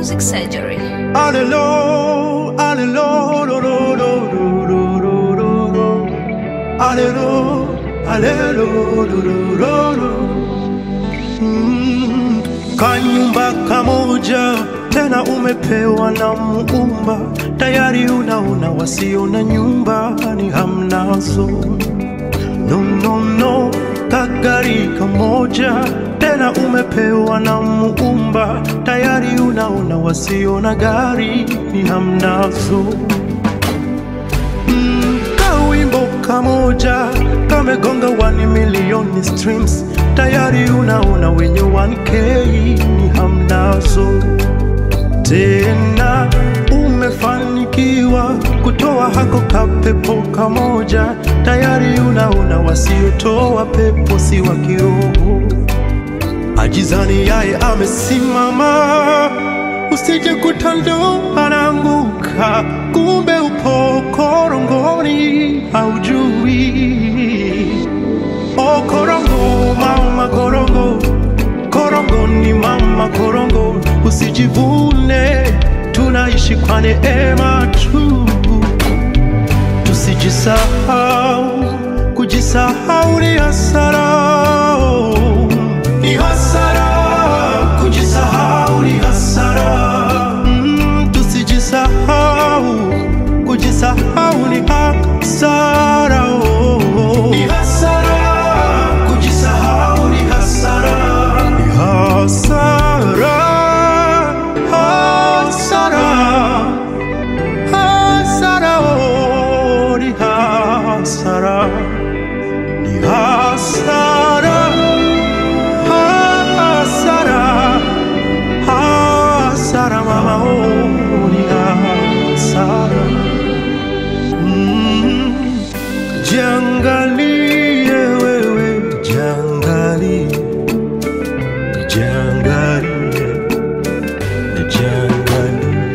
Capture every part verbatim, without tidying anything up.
Music Surgery. Alelo, alelo, lo, lo, lo, lo, lo, lo, lo. Alelo, alelo, lo, lo, lo, lo. Mm. Kanyumba kamoja tena umepewa na Muumba, tayari unaona wasio na nyumba ni hamnazo. No, no, no, kagari kamoja tena umepewa na Muumba, tayari unaona wasio na gari ni hamnazo. Mm, kawimbo kamoja kamegonga one million streams, tayari unaona wenye one K ni hamnazo. Tena umefanikiwa kutoa hako kapepo kamoja, tayari unaona wasiotoa pepo si wa kiroho. Ajizani yae amesimama, usije kutando ananguka, kumbe upo korongoni haujui. O korongo mama korongo, korongo ni mama korongo, usijivune tunaishi kwa neema tu. Tusijisahau, kujisahau ni hasara. Ni hasara, kujisahau ni hasara. Mm, tusijisahau, kujisahau ni hasara. Ni hasara, kujisahau ni hasara. Ni hasara, hasara, hasara, oh, ni hasara, ni hasara. Hasara mama, oh, ni hasara. Mm. Jiangalie wewe, jiangalie, jiangalie, jiangalie.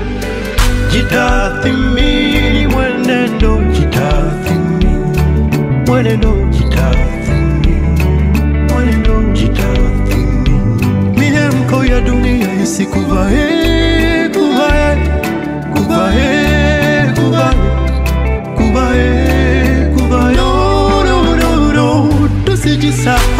Jitathmini mwenendo, jitathmini mwenendo, jitathmini mwenendo, jitathmini. Mihemko ya dunia isikuvae, kuvae, kuvae, kuvae, kuvae, kuvae. No, no, no, no, tusijisahau.